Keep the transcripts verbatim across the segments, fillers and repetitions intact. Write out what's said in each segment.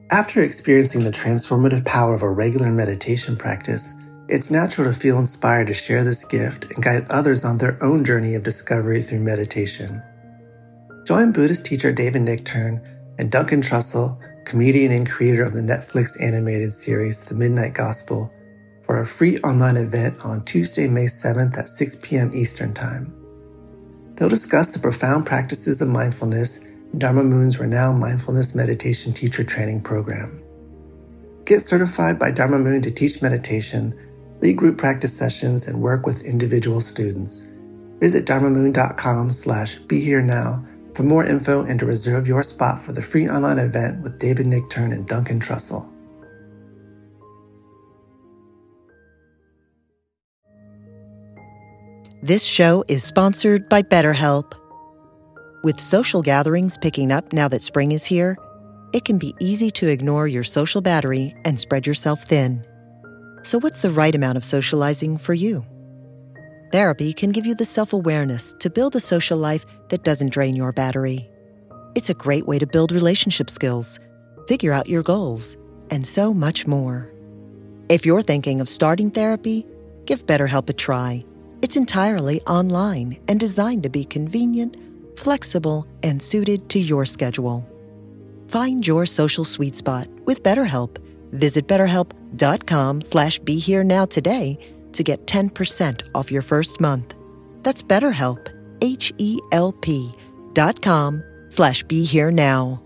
After experiencing the transformative power of a regular meditation practice, it's natural to feel inspired to share this gift and guide others on their own journey of discovery through meditation. Join Buddhist teacher David Nichtern and Duncan Trussell, comedian and creator of the Netflix animated series The Midnight Gospel, for a free online event on Tuesday, May seventh at six p.m. Eastern Time. They'll discuss the profound practices of mindfulness in Dharma Moon's renowned mindfulness meditation teacher training program. Get certified by Dharma Moon to teach meditation, lead group practice sessions, and work with individual students. Visit dharmamoon.com slash be here now for more info and to reserve your spot for the free online event with David Nichtern and Duncan Trussell. This show is sponsored by BetterHelp. With social gatherings picking up now that spring is here, it can be easy to ignore your social battery and spread yourself thin. So what's the right amount of socializing for you? Therapy can give you the self-awareness to build a social life that doesn't drain your battery. It's a great way to build relationship skills, figure out your goals, and so much more. If you're thinking of starting therapy, give BetterHelp a try. It's entirely online and designed to be convenient, flexible, and suited to your schedule. Find your social sweet spot with BetterHelp. Visit betterhelp.com slash be here now today to get ten percent off your first month. That's BetterHelp, H-E-L-P dot com slash be here now.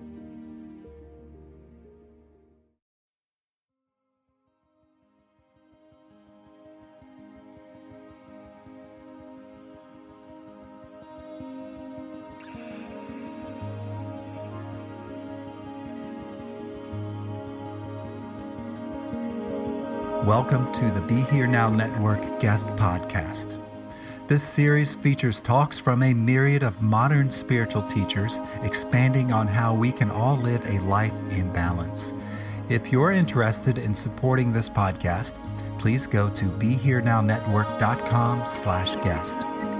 Welcome to the Be Here Now Network guest podcast. This series features talks from a myriad of modern spiritual teachers expanding on how we can all live a life in balance. If you're interested in supporting this podcast, please go to BeHereNowNetwork.com slash guest.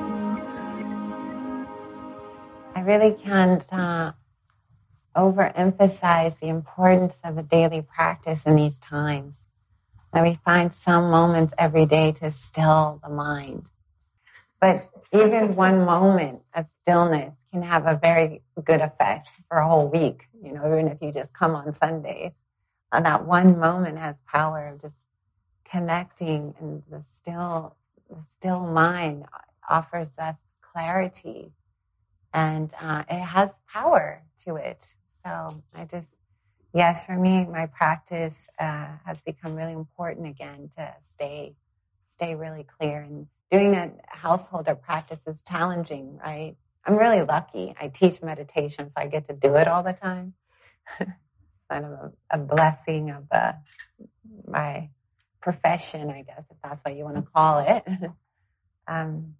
I really can't uh, overemphasize the importance of a daily practice in these times. And we find some moments every day to still the mind. But even one moment of stillness can have a very good effect for a whole week, you know, even if you just come on Sundays. And that one moment has power of just connecting, and the still, the still mind offers us clarity, and uh, it has power to it. So I just, yes, for me, my practice uh, has become really important again to stay, stay really clear. And doing a householder practice is challenging, right? I'm really lucky. I teach meditation, so I get to do it all the time. Kind of a, a blessing of uh, my profession, I guess, if that's what you want to call it. um,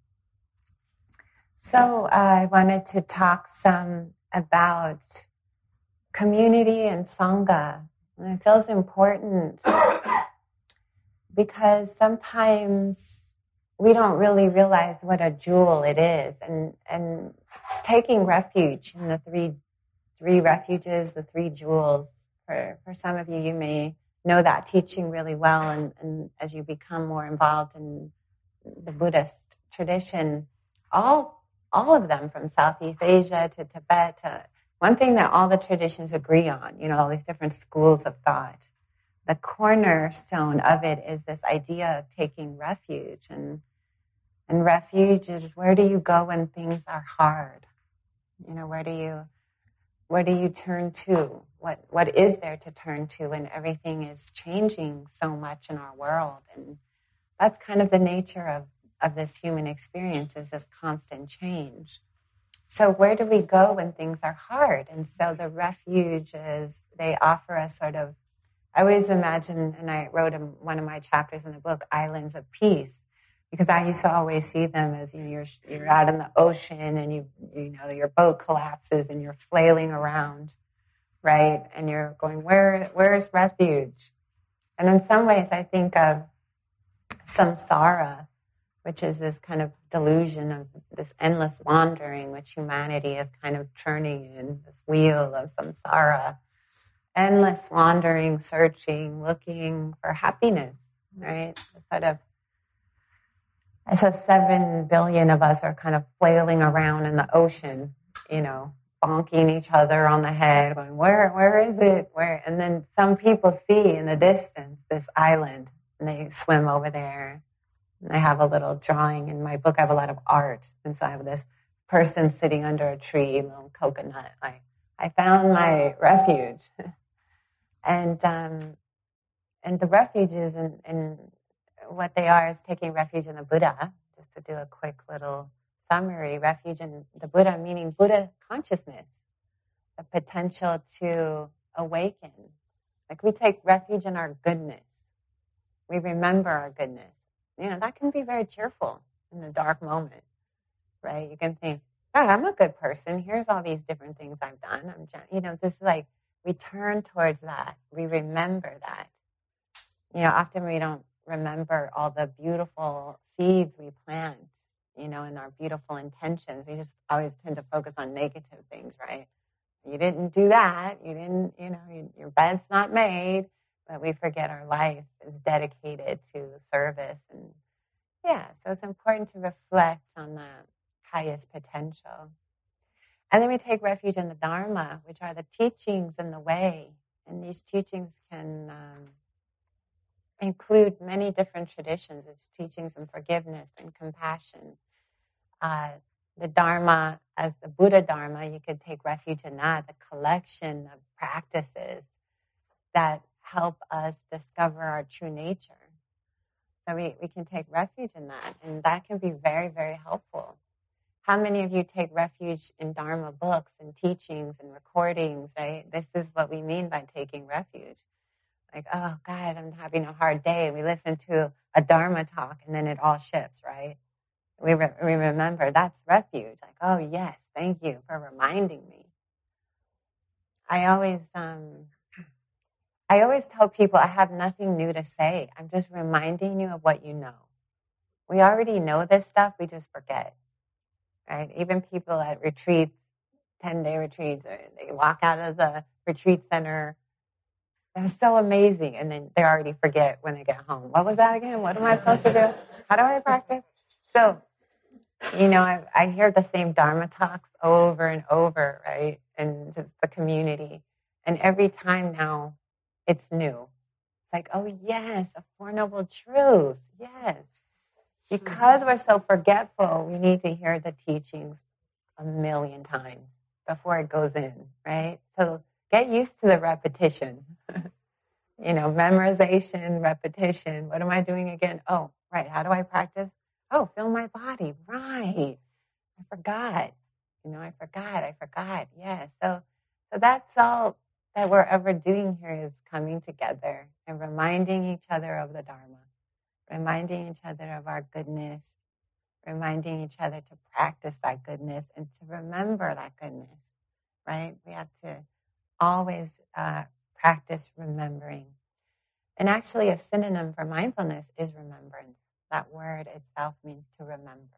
so I wanted to talk some about community and Sangha. And it feels important because sometimes we don't really realize what a jewel it is. And, and taking refuge in the three, three refuges, the three jewels, for, for some of you, you may know that teaching really well. And, and as you become more involved in the Buddhist tradition, all, all of them from Southeast Asia to Tibet to one thing that all the traditions agree on, you know, all these different schools of thought, the cornerstone of it is this idea of taking refuge. And, and refuge is, where do you go when things are hard? You know, where do you, where do you turn to? What, what is there to turn to when everything is changing so much in our world? And that's kind of the nature of, of this human experience, is this constant change. So where do we go when things are hard? And so the refuges, they offer us sort of, I always imagine, and I wrote in one of my chapters in the book, islands of peace, because I used to always see them as, you know, you're, you're out in the ocean and you, you know, your boat collapses and you're flailing around, right? And you're going, where, where's refuge? And in some ways I think of samsara, which is this kind of delusion of this endless wandering, which humanity is kind of churning in, this wheel of samsara. endless wandering, searching, looking for happiness, right? Sort of, so seven billion of us are kind of flailing around in the ocean, you know, bonking each other on the head, going, where, where is it? Where? And then some people see in the distance this island, and they swim over there. And I have a little drawing in my book. I have a lot of art, and so I have this person sitting under a tree, a little coconut. Like, I found my refuge. And um, and the refuges and, and what they are is taking refuge in the Buddha. Just to do a quick little summary, refuge in the Buddha, meaning Buddha consciousness, the potential to awaken. Like we take refuge in our goodness. We remember our goodness. You know, that can be very cheerful in a dark moment, right? You can think, oh, I'm a good person. Here's all these different things I've done. I'm, you know, this is like, we turn towards that. We remember that. You know, often we don't remember all the beautiful seeds we plant, you know, and our beautiful intentions. We just always tend to focus on negative things, right? You didn't do that. You didn't, you know, you, your bed's not made. But we forget our life is dedicated to service. And yeah, so it's important to reflect on the highest potential. And then we take refuge in the Dharma, which are the teachings and the way. And these teachings can um, include many different traditions. It's teachings and forgiveness and compassion. Uh, the Dharma, as the Buddha Dharma, you could take refuge in that, the collection of practices that help us discover our true nature. So we, we can take refuge in that, and that can be very, very helpful. How many of you take refuge in Dharma books and teachings and recordings, right? This is what we mean by taking refuge. Like, oh, God, I'm having a hard day. We listen to a Dharma talk, and then it all shifts, right? We, re- we remember that's refuge. Like, oh, yes, thank you for reminding me. I always... um. I always tell people I have nothing new to say. I'm just reminding you of what you know. We already know this stuff, we just forget, right? Even people at retreats, ten-day retreats, they walk out of the retreat center, they're so amazing, and then they already forget when they get home. What was that again? What am I supposed to do? How do I practice? So, you know, I, I hear the same Dharma talks over and over, right? And just the community. And every time now, it's new. It's like, oh, yes, a Four Noble Truths. Yes. Because we're so forgetful, we need to hear the teachings a million times before it goes in, right? So get used to the repetition. You know, memorization, repetition. What am I doing again? Oh, right. How do I practice? Oh, feel my body. Right. I forgot. You know, I forgot. I forgot. Yeah. So, so that's all that we're ever doing here is coming together and reminding each other of the Dharma, reminding each other of our goodness, reminding each other to practice that goodness and to remember that goodness, right? We have to always uh, practice remembering. And actually a synonym for mindfulness is remembrance. That word itself means to remember.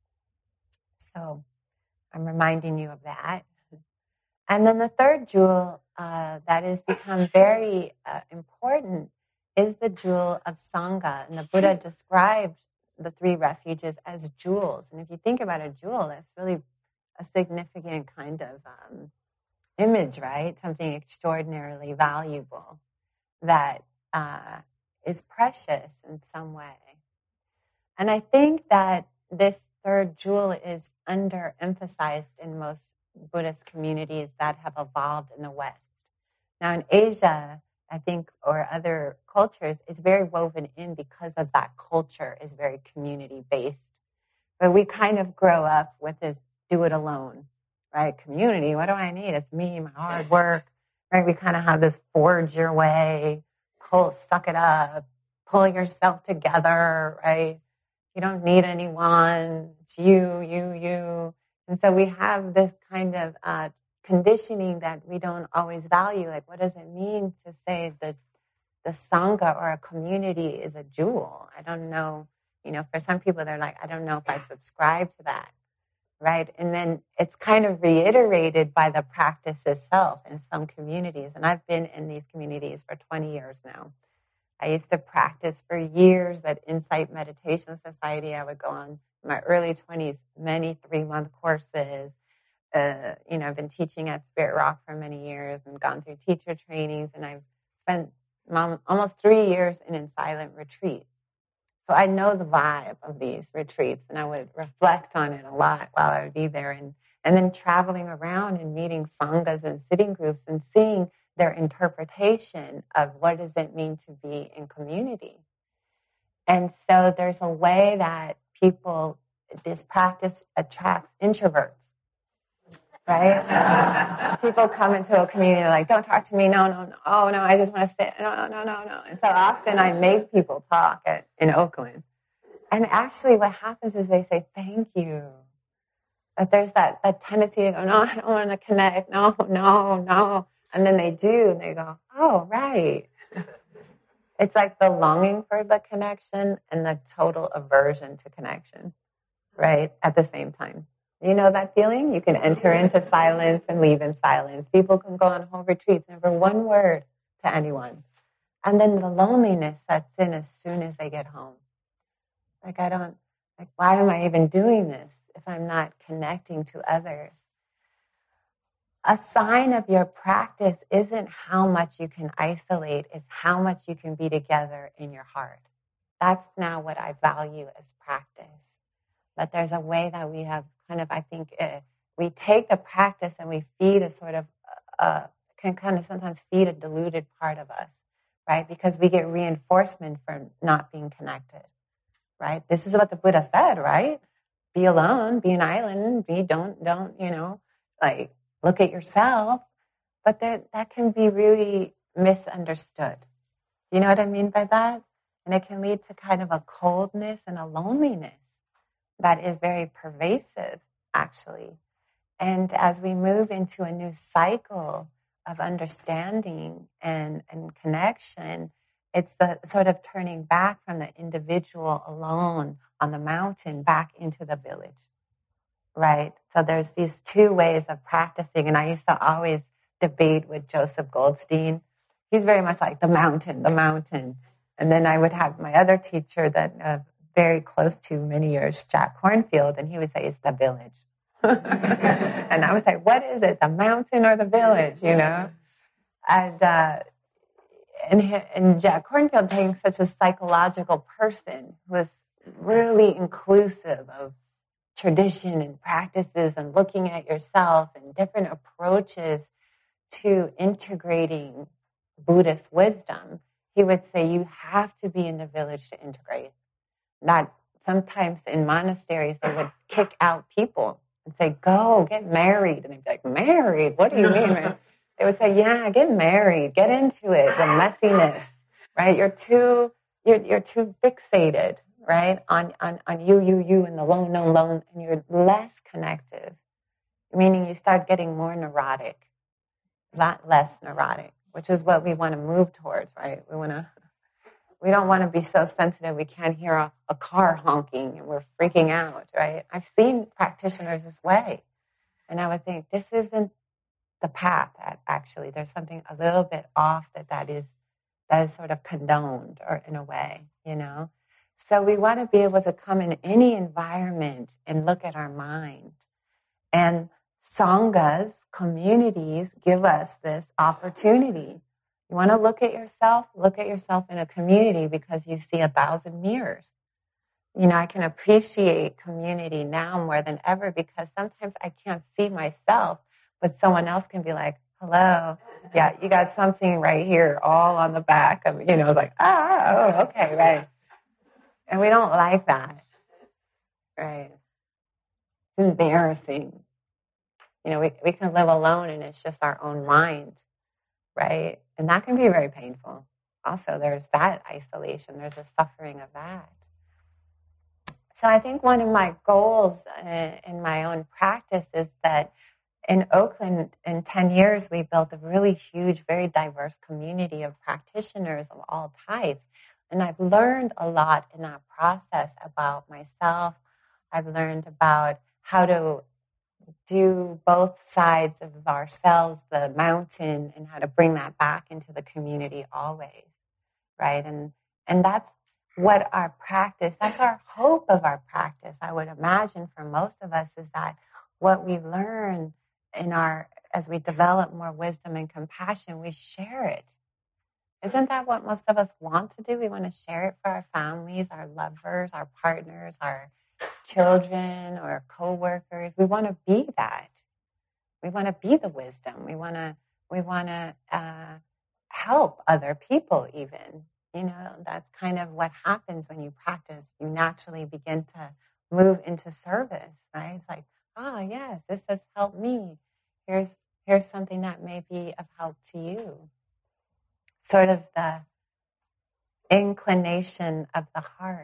So I'm reminding you of that. And then the third jewel uh, that has become very uh, important is the jewel of Sangha. And the Buddha described the three refuges as jewels. And if you think about a jewel, that's really a significant kind of um, image, right? Something extraordinarily valuable that uh, is precious in some way. And I think that this third jewel is underemphasized in most Buddhist communities that have evolved in the West. Now in Asia, I think, or other cultures, it's very woven in because of that culture is very community-based. But we kind of grow up with this do it alone, right? Community, what do I need? It's me, my hard work, right? We kind of have this forge your way, pull, suck it up, pull yourself together, right? You don't need anyone. It's you, you, you. And so we have this kind of uh, conditioning that we don't always value. Like, what does it mean to say that the Sangha or a community is a jewel? I don't know. You know, for some people, they're like, I don't know if I subscribe to that. right? And then it's kind of reiterated by the practice itself in some communities. And I've been in these communities for twenty years now. I used to practice for years at Insight Meditation Society. I would go on in my early twenties, many three-month courses. Uh, you know, I've been teaching at Spirit Rock for many years and gone through teacher trainings. And I've spent mom, almost three years in, in silent retreat. So I know the vibe of these retreats, and I would reflect on it a lot while I would be there. And, and then traveling around and meeting sanghas and sitting groups and seeing their interpretation of what does it mean to be in community. And so there's a way that people, this practice attracts introverts, right? People come into a community like, don't talk to me, no, no, no, oh, no, I just want to sit, no, no, no, no. And so often I make people talk at, in Oakland. And actually what happens is they say, thank you. But there's that, that tendency to go, no, I don't want to connect, no, no, no. And then they do, and they go, oh, right. It's like the longing for the connection and the total aversion to connection, right, at the same time. You know that feeling? You can enter into silence and leave in silence. People can go on whole retreats, never one word to anyone. And then the loneliness sets in as soon as they get home. Like, I don't, like, why am I even doing this if I'm not connecting to others? A sign of your practice isn't how much you can isolate, it's how much you can be together in your heart. That's now what I value as practice. That there's a way that we have kind of, I think, uh, we take the practice and we feed a sort of, uh, can kind of sometimes feed a diluted part of us, right? Because we get reinforcement for not being connected, right? This is what the Buddha said, right? Be alone, be an island, be, don't, don't, you know, like, look at yourself, but that, that can be really misunderstood. You know what I mean by that? And it can lead to kind of a coldness and a loneliness that is very pervasive, actually. And as we move into a new cycle of understanding and, and connection, it's the sort of turning back from the individual alone on the mountain back into the village. Right? So there's these two ways of practicing. And I used to always debate with Joseph Goldstein. He's very much like the mountain, the mountain. And then I would have my other teacher that uh, very close to many years, Jack Kornfield, and he would say, it's the village. And I would say, what is it, the mountain or the village, you know? And, uh, and, he, and Jack Kornfield being such a psychological person was really inclusive of tradition and practices and looking at yourself and different approaches to integrating Buddhist wisdom, he would say you have to be in the village to integrate. Not sometimes in monasteries they would kick out people and say, go, get married. And they'd be like, married? What do you mean? Man? They would say, yeah, get married, get into it, the messiness, right? You're too, you're, you're too fixated, right, on, on, on you, you, you, and the lone, no, lone, and you're less connective, meaning you start getting more neurotic, not less neurotic, which is what we want to move towards, right? We want to, we don't want to be so sensitive we can't hear a, a car honking and we're freaking out, right? I've seen practitioners this way, and I would think, this isn't the path, actually. There's something a little bit off that that is, that is sort of condoned, or in a way, you know? So we want to be able to come in any environment and look at our mind. And sanghas, communities, give us this opportunity. You want to look at yourself? Look at yourself in a community because you see a thousand mirrors. You know, I can appreciate community now more than ever because sometimes I can't see myself, but someone else can be like, hello, yeah, you got something right here all on the back of, you know, it's like, ah, oh, okay, right. And we don't like that, right? It's embarrassing. You know, we, we can live alone and it's just our own mind, right? And that can be very painful. Also, there's that isolation. There's a suffering of that. So I think one of my goals in my own practice is that in Oakland, in ten years, we built a really huge, very diverse community of practitioners of all types. And I've learned a lot in that process about myself. I've learned about how to do both sides of ourselves, the mountain, and how to bring that back into the community always, right? And and that's what our practice, that's our hope of our practice, I would imagine for most of us, is that what we learn in our, as we develop more wisdom and compassion, we share it. Isn't that what most of us want to do? We want to share it for our families, our lovers, our partners, our children, or co-workers. We want to be that. We want to be the wisdom. We want to, we want to uh, help other people even. You know, that's kind of what happens when you practice. You naturally begin to move into service, right? It's like, oh, yes, this has helped me. Here's, here's something that may be of help to you. Sort of the inclination of the heart.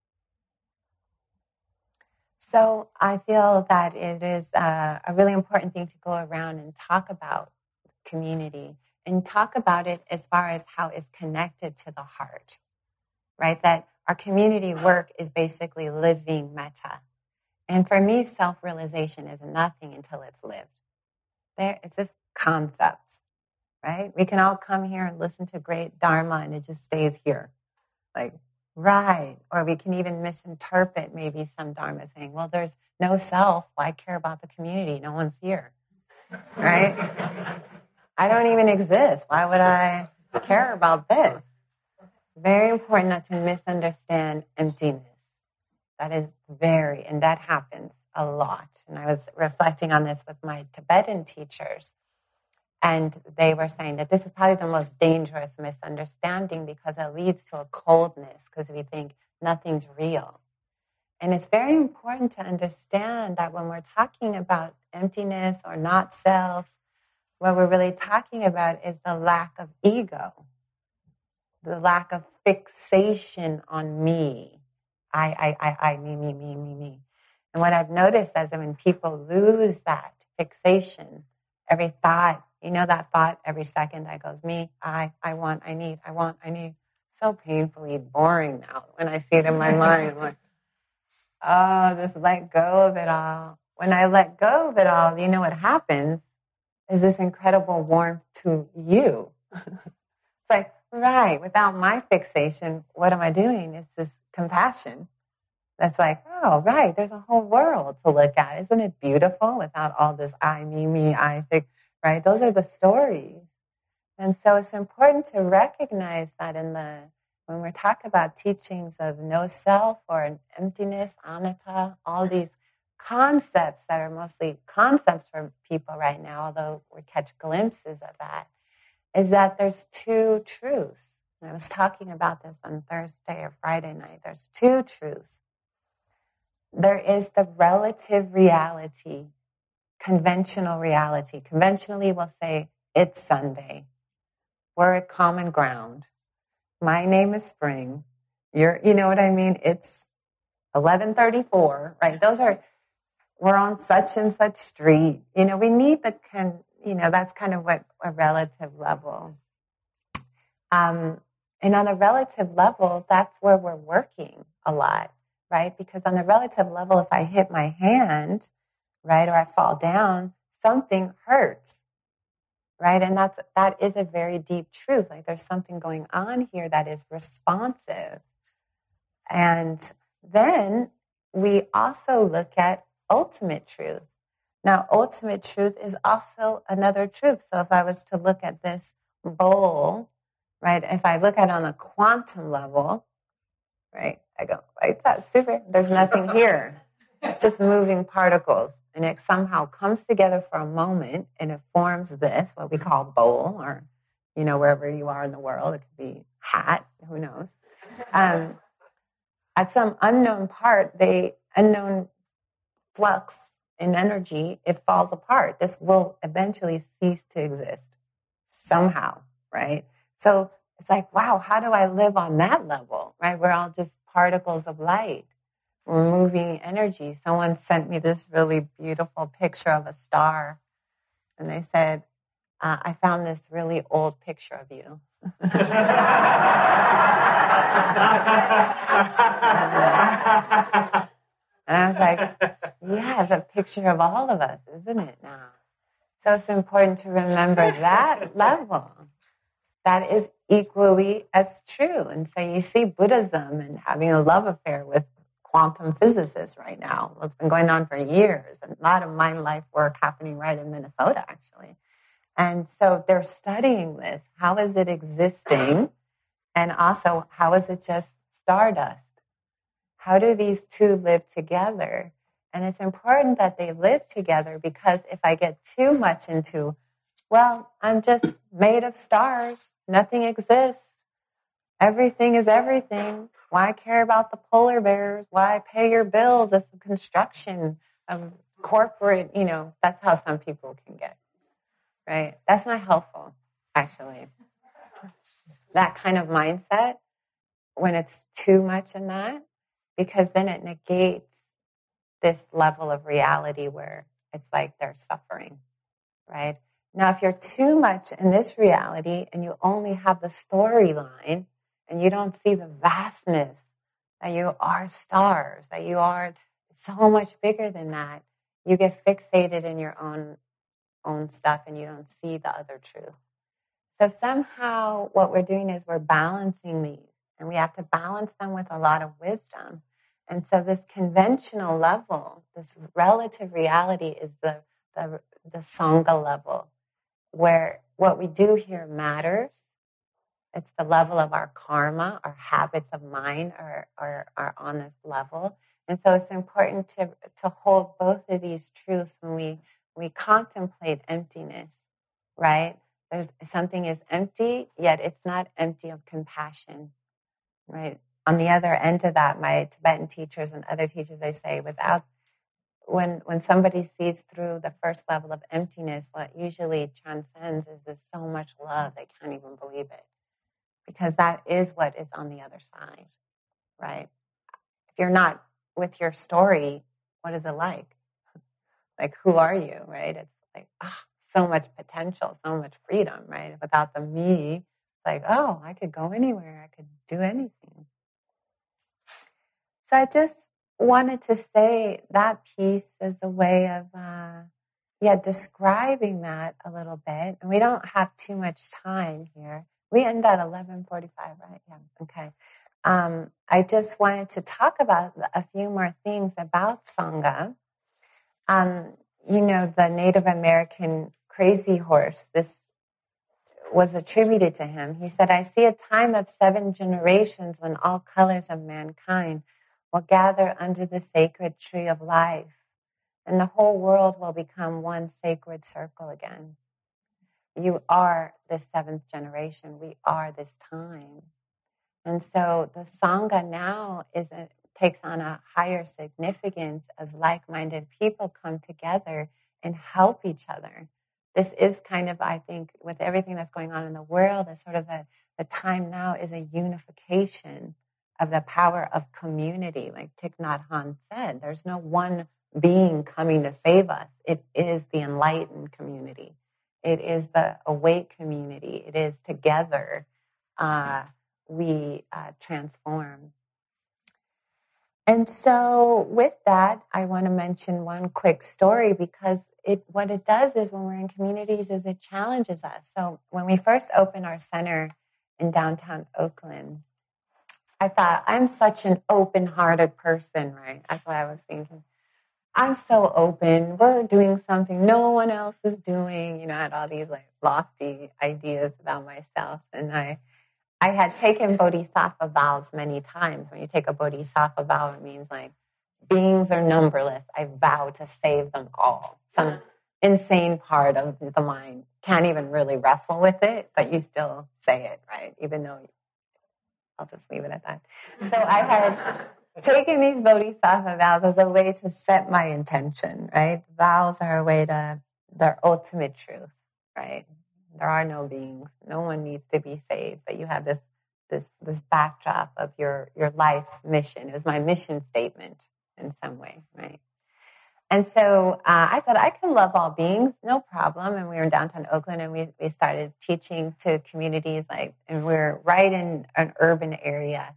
So I feel that it is a, a really important thing to go around and talk about community, and talk about it as far as how it's connected to the heart, right? That our community work is basically living metta. And for me, self-realization is nothing until it's lived. There, it's just concepts, right? We can all come here and listen to great Dharma and it just stays here. Like, right. Or we can even misinterpret maybe some Dharma saying, well, there's no self. Why care about the community? No one's here, right? I don't even exist. Why would I care about this? Very important not to misunderstand emptiness. That is very, and that happens a lot. And I was reflecting on this with my Tibetan teachers. And they were saying that this is probably the most dangerous misunderstanding because it leads to a coldness because we think nothing's real. And it's very important to understand that when we're talking about emptiness or not self, what we're really talking about is the lack of ego, the lack of fixation on me. I, I, I, I, me, me, me, me, me. And what I've noticed is that when people lose that fixation, every thought, you know that thought every second that goes, me, I, I want, I need, I want, I need. So painfully boring now when I see it in my mind. I'm like, oh, just let go of it all. When I let go of it all, you know what happens is this incredible warmth to you. It's like, right, without my fixation, what am I doing? It's this compassion. That's like, oh, right, there's a whole world to look at. Isn't it beautiful without all this I, me, me, I, fix, right? Those are the stories. And so it's important to recognize that in the, when we're talking about teachings of no self or an emptiness, anatta, all these concepts that are mostly concepts for people right now, although we catch glimpses of that, is that there's two truths. And I was talking about this on Thursday or Friday night. There's two truths. There is the relative reality, conventional reality. Conventionally, we'll say, it's Sunday. We're at common ground. My name is Spring. You're, you know what I mean? It's eleven thirty-four, right? Those are, we're on such and such street. You know, we need the, con, you know, that's kind of what a relative level. Um, and on a relative level, that's where we're working a lot, right? Because on the relative level, if I hit my hand, right, or I fall down, something hurts, right? And that's, that is a very deep truth. Like there's something going on here that is responsive. And then we also look at ultimate truth. Now, ultimate truth is also another truth. So if I was to look at this bowl, right, if I look at it on a quantum level, right, I go, right, that's super, there's nothing here. It's just moving particles. And it somehow comes together for a moment and it forms this, what we call bowl, or, you know, wherever you are in the world. It could be hat, who knows. Um, at some unknown part, they, unknown flux in energy, it falls apart. This will eventually cease to exist somehow, right? So it's like, wow, how do I live on that level, right? We're all just particles of light. We're moving energy. Someone sent me this really beautiful picture of a star. And they said, uh, I found this really old picture of you. And I was like, Yeah, it's a picture of all of us, isn't it now? So it's important to remember that level. That is equally as true. And so you see Buddhism and having a love affair with quantum physicists right now. It's been going on for years. And a lot of mind life work happening right in Minnesota, actually. And so they're studying this. How is it existing? And also, how is it just stardust? How do these two live together? And it's important that they live together, because if I get too much into, well, I'm just made of stars, nothing exists, everything is everything, why care about the polar bears? Why pay your bills? It's the construction of corporate, you know, that's how some people can get, right? That's not helpful, actually. That kind of mindset, when it's too much in that, because then it negates this level of reality where it's like they're suffering, right? Now, if you're too much in this reality and you only have the storyline and you don't see the vastness that you are stars, that you are so much bigger than that, you get fixated in your own own stuff and you don't see the other truth. So somehow what we're doing is we're balancing these, and we have to balance them with a lot of wisdom. And so this conventional level, this relative reality, is the, the, the Sangha level, where what we do here matters. It's the level of our karma, our habits of mind are, are, are on this level. And so it's important to, to hold both of these truths when we, we contemplate emptiness, right? There's something is empty, yet it's not empty of compassion, right? On the other end of that, my Tibetan teachers and other teachers, they say, without when when somebody sees through the first level of emptiness, what usually transcends is this so much love they can't even believe it, because that is what is on the other side, right? If you're not with your story, what is it like? Like, who are you, right? It's like, ah, oh, so much potential, so much freedom, right? Without the me, it's like, oh, I could go anywhere, I could do anything. So I just wanted to say that piece as a way of, uh, yeah, describing that a little bit. And we don't have too much time here. We end at eleven forty-five, right? Yeah, okay. Um, I just wanted to talk about a few more things about Sangha. Um, you know, the Native American crazy horse, this was attributed to him. He said, I see a time of seven generations when all colors of mankind will gather under the sacred tree of life, and the whole world will become one sacred circle again. You are the seventh generation. We are this time. And so the Sangha now is a, takes on a higher significance as like-minded people come together and help each other. This is kind of, I think, with everything that's going on in the world, it's sort of a, the time now is a unification of the power of community. Like Thich Nhat Hanh said, there's no one being coming to save us. It is the enlightened community. It is the awake community. It is together uh, we uh, transform. And so with that, I want to mention one quick story, because it what it does is when we're in communities is it challenges us. So when we first opened our center in downtown Oakland, I thought, I'm such an open-hearted person, right? That's what I was thinking. I'm so open. We're doing something no one else is doing. You know, I had all these like lofty ideas about myself. And I I had taken bodhisattva vows many times. When you take a bodhisattva vow, it means like beings are numberless. I vow to save them all. Some insane part of the mind can't even really wrestle with it, but you still say it, right? Even though, I'll just leave it at that. So I had taken these bodhisattva vows as a way to set my intention, right? Vows are a way to, their ultimate truth, right? There are no beings. No one needs to be saved, but you have this this this backdrop of your, your life's mission. It was my mission statement in some way, right? And so uh, I said, I can love all beings, no problem. And we were in downtown Oakland, and we, we started teaching to communities, like, and we're right in an urban area.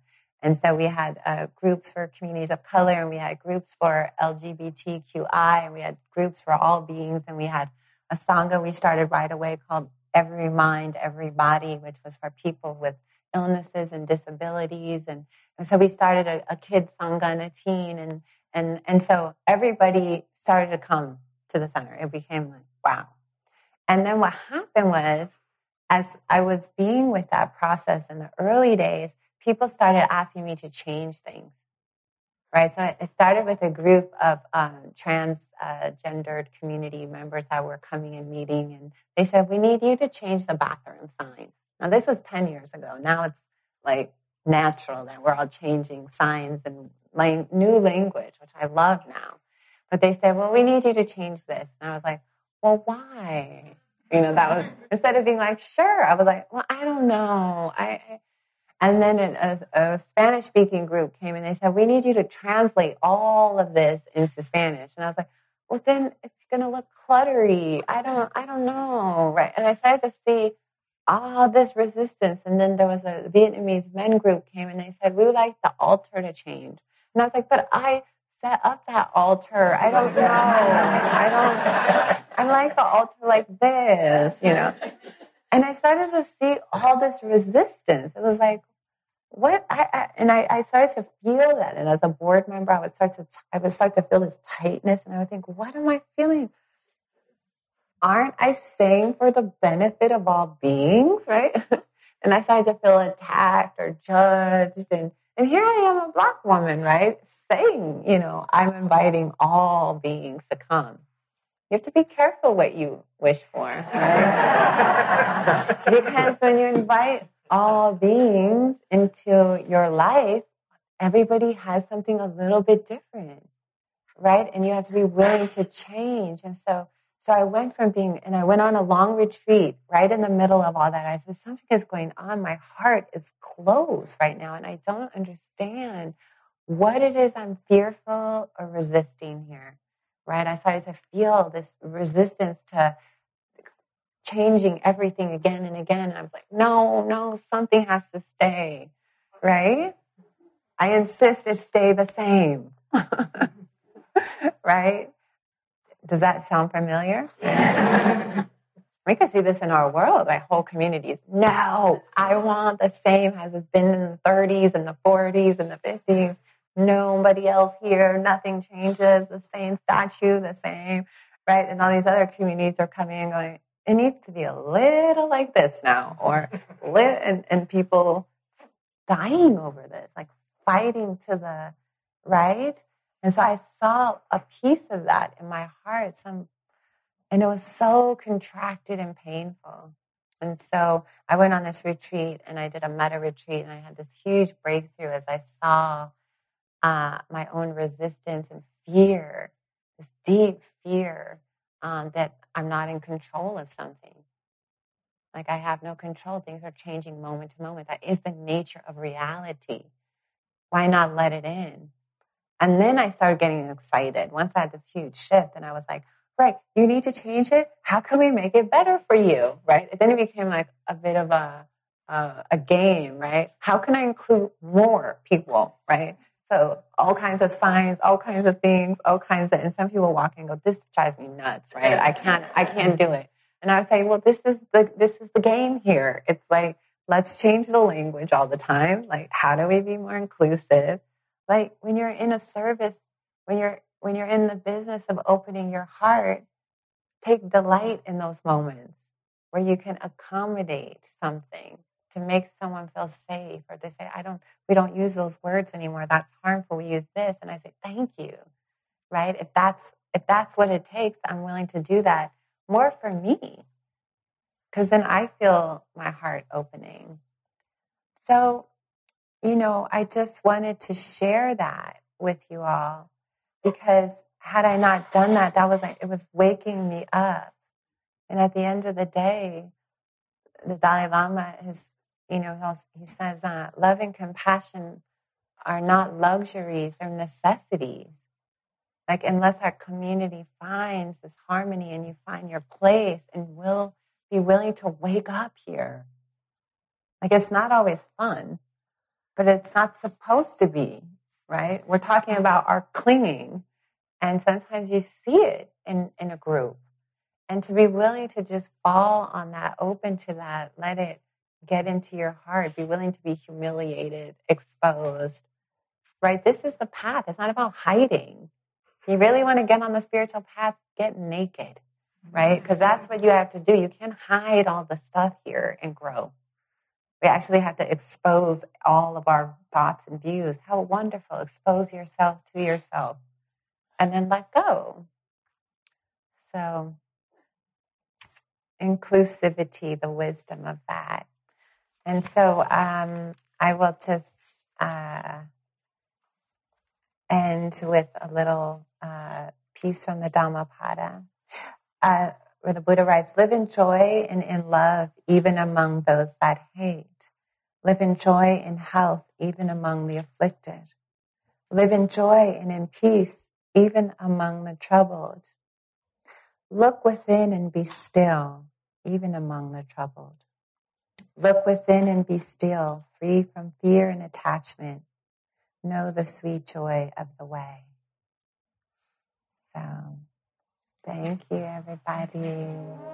And so we had uh, groups for communities of color, and we had groups for L G B T Q I, and we had groups for all beings, and we had a Sangha we started right away called Every Mind, Every Body, which was for people with illnesses and disabilities. And, and so we started a, a kid Sangha and a teen, and, and, and so everybody started to come to the center. It became like, wow. And then what happened was, as I was being with that process in the early days, people started asking me to change things, right? So it started with a group of um, transgendered uh, community members that were coming and meeting, and they said, we need you to change the bathroom signs. Now, this was ten years ago. Now it's like natural that we're all changing signs and lang- new language, which I love now. But they said, well, we need you to change this. And I was like, well, why? You know, that was, instead of being like, sure, I was like, well, I don't know. I, I And then a, a Spanish-speaking group came and they said, we need you to translate all of this into Spanish. And I was like, well, then it's going to look cluttery. I don't, I don't know, right? And I started to see all this resistance. And then there was a Vietnamese men group came and they said, we would like the altar to change. And I was like, but I set up that altar. I don't know. I don't, I like the altar like this, you know. And I started to see all this resistance. It was like, what? I, I and I, I started to feel that. And as a board member, I would start to, I would start to feel this tightness. And I would think, what am I feeling? Aren't I saying for the benefit of all beings, right? And I started to feel attacked or judged. And, and here I am, a Black woman, right? Saying, you know, I'm inviting all beings to come. You have to be careful what you wish for, right? Because when you invite all beings into your life, everybody has something a little bit different, right? And you have to be willing to change. And so, so I went from being, and I went on a long retreat right in the middle of all that. I said, something is going on. My heart is closed right now, and I don't understand what it is I'm fearful or resisting here. Right? I started to feel this resistance to changing everything again and again. And I was like, no, no, something has to stay. Right? I insist it stay the same. Right? Does that sound familiar? We can see this in our world. Like whole communities. No, I want the same as it's been in the thirties and the forties and the fifties. Nobody else here, nothing changes, the same statue, the same, right? And all these other communities are coming and going, it needs to be a little like this now, or lit, and, and people dying over this, like fighting to the, right? And so I saw a piece of that in my heart, some, and it was so contracted and painful. And so I went on this retreat and I did a meta retreat and I had this huge breakthrough as I saw Uh, my own resistance and fear, this deep fear um, that I'm not in control of something. Like I have no control. Things are changing moment to moment. That is the nature of reality. Why not let it in? And then I started getting excited. Once I had this huge shift and I was like, right, you need to change it. How can we make it better for you? Right? And then it became like a bit of a, uh, a game, right? How can I include more people, right? So all kinds of signs, all kinds of things, all kinds of, and some people walk in and go, this drives me nuts, right? I can't, I can't do it. And I would say, well, this is the, this is the game here. It's like, let's change the language all the time. Like, how do we be more inclusive? Like when you're in a service, when you're, when you're in the business of opening your heart, take delight in those moments where you can accommodate something to make someone feel safe, or they say, I don't, we don't use those words anymore. That's harmful. We use this. And I say, thank you, right? If that's, if that's what it takes, I'm willing to do that more for me. Because then I feel my heart opening. So, you know, I just wanted to share that with you all, because had I not done that, that was like, it was waking me up. And at the end of the day, the Dalai Lama is, you know, he says, uh, love and compassion are not luxuries, they're necessities. Like, unless our community finds this harmony and you find your place and will be willing to wake up here. Like, it's not always fun. but it's not supposed to be, right? We're talking about our clinging, and sometimes you see it in, in a group. And to be willing to just fall on that, open to that, let it get into your heart, be willing to be humiliated, exposed, right? This is the path. It's not about hiding. If you really want to get on the spiritual path, get naked, right? Because that's what you have to do. You can't hide all the stuff here and grow. We actually have to expose all of our thoughts and views. How wonderful. Expose yourself to yourself and then let go. So, inclusivity, the wisdom of that. And so um, I will just uh, end with a little uh, piece from the Dhammapada, uh, where the Buddha writes, live in joy and in love, even among those that hate. Live in joy and health, even among the afflicted. Live in joy and in peace, even among the troubled. Look within and be still, even among the troubled. Look within and be still, free from fear and attachment. Know the sweet joy of the way. So, thank you, everybody.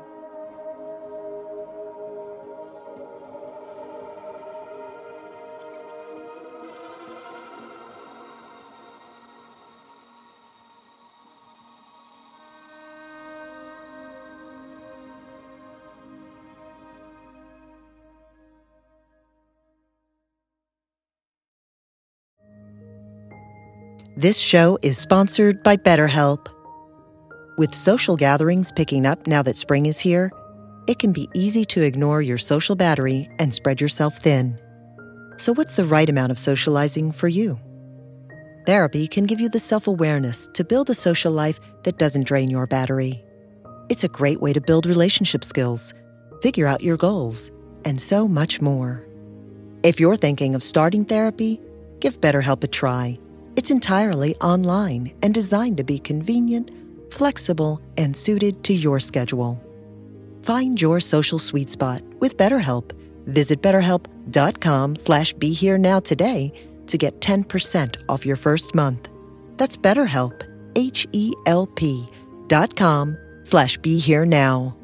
This show is sponsored by BetterHelp. With social gatherings picking up now that spring is here, it can be easy to ignore your social battery and spread yourself thin. So what's the right amount of socializing for you? Therapy can give you the self-awareness to build a social life that doesn't drain your battery. It's a great way to build relationship skills, figure out your goals, and so much more. If you're thinking of starting therapy, give BetterHelp a try. It's entirely online and designed to be convenient, flexible, and suited to your schedule. Find your social sweet spot with BetterHelp. Visit betterhelp.com slash be here now today to get ten percent off your first month. That's BetterHelp, H E L P dot com slash be here now.